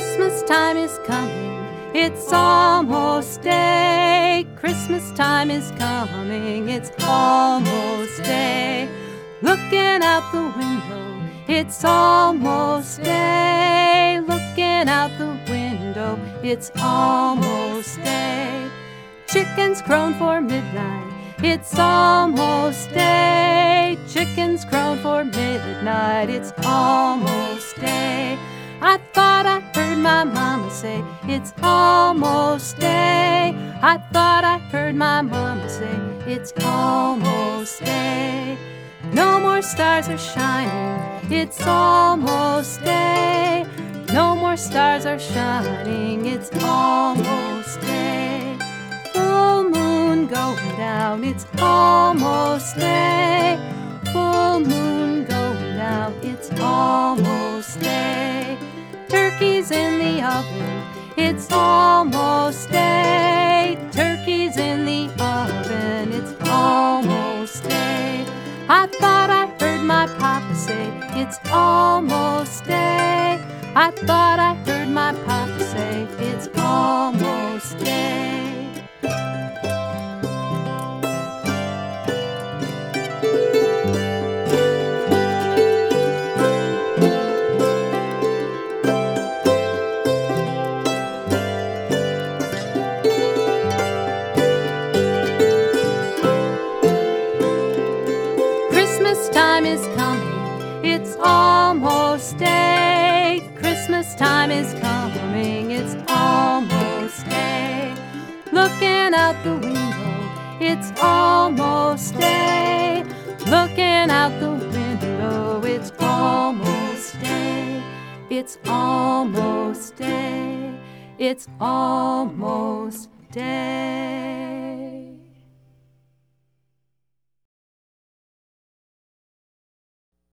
Christmas time is coming, it's almost day. Christmas time is coming, it's almost day. Looking out the window, it's almost day. Looking out the window, it's almost day. Chickens crowing for midnight, it's almost day. Chickens crowing for midnight, it's almost day. I thought I heard my mama say, it's almost day. I thought I heard my mama say, it's almost day. No more stars are shining, it's almost day. No more stars are shining, it's almost day. Full moon going down, it's almost day. Full moon going down, it's almost day. Turkey's in the oven, it's almost day. Turkey's in the oven, it's almost day. I thought I heard my papa say, it's almost day. I thought I heard my papa say, it's almost day. Christmas time is coming, it's almost day. Christmas time is coming, it's almost day. Looking out the window, it's almost day. Looking out the window, it's almost day. It's almost day. It's almost day.